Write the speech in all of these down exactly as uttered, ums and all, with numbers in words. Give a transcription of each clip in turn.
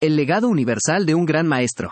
El legado universal de un gran maestro.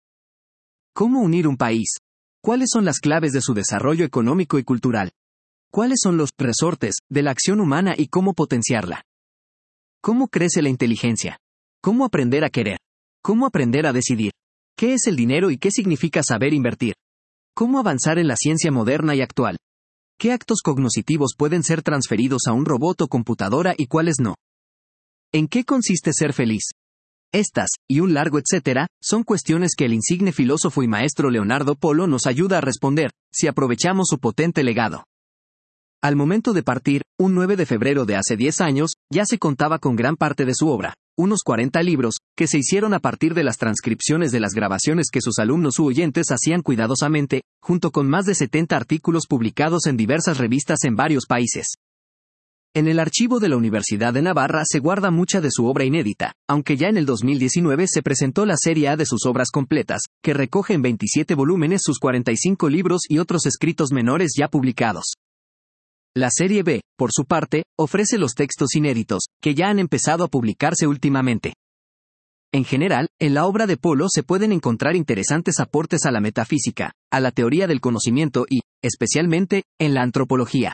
¿Cómo unir un país? ¿Cuáles son las claves de su desarrollo económico y cultural? ¿Cuáles son los resortes de la acción humana y cómo potenciarla? ¿Cómo crece la inteligencia? ¿Cómo aprender a querer? ¿Cómo aprender a decidir? ¿Qué es el dinero y qué significa saber invertir? ¿Cómo avanzar en la ciencia moderna y actual? ¿Qué actos cognitivos pueden ser transferidos a un robot o computadora y cuáles no? ¿En qué consiste ser feliz? Estas, y un largo etcétera, son cuestiones que el insigne filósofo y maestro Leonardo Polo nos ayuda a responder, si aprovechamos su potente legado. Al momento de partir, un nueve de febrero de hace diez años, ya se contaba con gran parte de su obra, unos cuarenta libros, que se hicieron a partir de las transcripciones de las grabaciones que sus alumnos u oyentes hacían cuidadosamente, junto con más de setenta artículos publicados en diversas revistas en varios países. En el archivo de la Universidad de Navarra se guarda mucha de su obra inédita, aunque ya en el dos mil diecinueve se presentó la serie A de sus obras completas, que recoge en veintisiete volúmenes sus cuarenta y cinco libros y otros escritos menores ya publicados. La serie B, por su parte, ofrece los textos inéditos, que ya han empezado a publicarse últimamente. En general, en la obra de Polo se pueden encontrar interesantes aportes a la metafísica, a la teoría del conocimiento y, especialmente, en la antropología.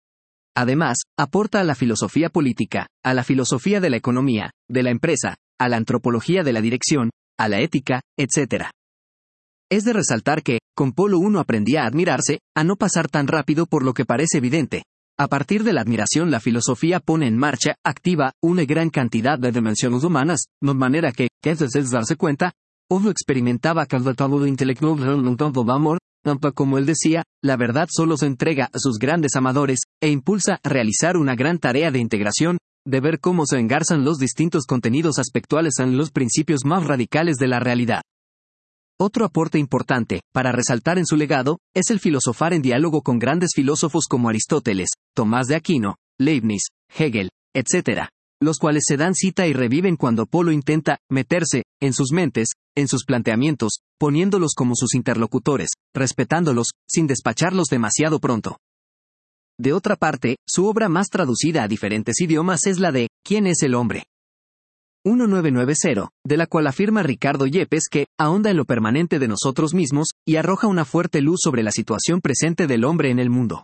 Además, aporta a la filosofía política, a la filosofía de la economía, de la empresa, a la antropología de la dirección, a la ética, etcétera. Es de resaltar que, con Polo uno aprendía a admirarse, a no pasar tan rápido por lo que parece evidente. A partir de la admiración la filosofía pone en marcha, activa, una gran cantidad de dimensiones humanas, de manera que, que es de darse cuenta, uno experimentaba cada estado intelectual de amor, tanto como él decía, la verdad solo se entrega a sus grandes amadores, e impulsa a realizar una gran tarea de integración, de ver cómo se engarzan los distintos contenidos aspectuales en los principios más radicales de la realidad. Otro aporte importante, para resaltar en su legado, es el filosofar en diálogo con grandes filósofos como Aristóteles, Tomás de Aquino, Leibniz, Hegel, etcétera, los cuales se dan cita y reviven cuando Polo intenta meterse en sus mentes, en sus planteamientos, poniéndolos como sus interlocutores, respetándolos, sin despacharlos demasiado pronto. De otra parte, su obra más traducida a diferentes idiomas es la de ¿Quién es el hombre? mil novecientos noventa, de la cual afirma Ricardo Yepes que ahonda en lo permanente de nosotros mismos y arroja una fuerte luz sobre la situación presente del hombre en el mundo.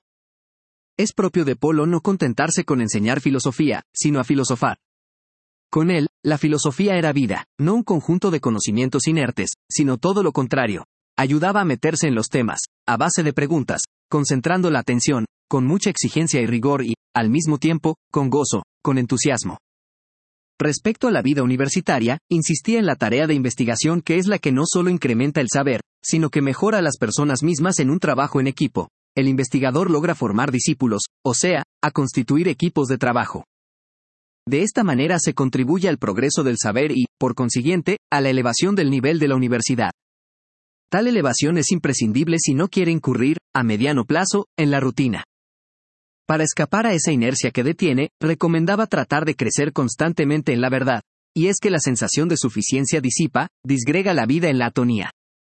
Es propio de Polo no contentarse con enseñar filosofía, sino a filosofar. Con él, la filosofía era vida, no un conjunto de conocimientos inertes, sino todo lo contrario. Ayudaba a meterse en los temas, a base de preguntas, concentrando la atención, con mucha exigencia y rigor y, al mismo tiempo, con gozo, con entusiasmo. Respecto a la vida universitaria, insistía en la tarea de investigación que es la que no solo incrementa el saber, sino que mejora a las personas mismas en un trabajo en equipo. El investigador logra formar discípulos, o sea, a constituir equipos de trabajo. De esta manera se contribuye al progreso del saber y, por consiguiente, a la elevación del nivel de la universidad. Tal elevación es imprescindible si no quiere incurrir, a mediano plazo, en la rutina. Para escapar a esa inercia que detiene, recomendaba tratar de crecer constantemente en la verdad, y es que la sensación de suficiencia disipa, disgrega la vida en la atonía.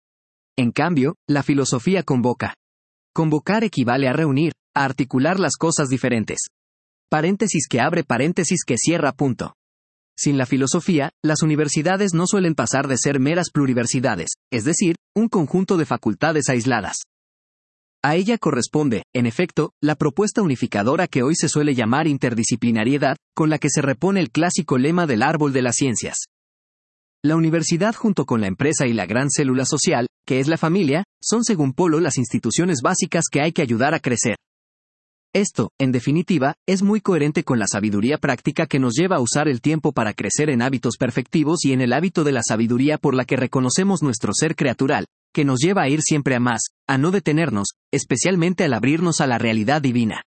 En cambio, la filosofía convoca. Convocar equivale a reunir, a articular las cosas diferentes. Paréntesis que abre paréntesis que cierra punto. Sin la filosofía, las universidades no suelen pasar de ser meras pluriversidades, es decir, un conjunto de facultades aisladas. A ella corresponde, en efecto, la propuesta unificadora que hoy se suele llamar interdisciplinariedad, con la que se repone el clásico lema del árbol de las ciencias. La universidad junto con la empresa y la gran célula social, que es la familia, son según Polo las instituciones básicas que hay que ayudar a crecer. Esto, en definitiva, es muy coherente con la sabiduría práctica que nos lleva a usar el tiempo para crecer en hábitos perfectivos y en el hábito de la sabiduría por la que reconocemos nuestro ser creatural, que nos lleva a ir siempre a más, a no detenernos, especialmente al abrirnos a la realidad divina.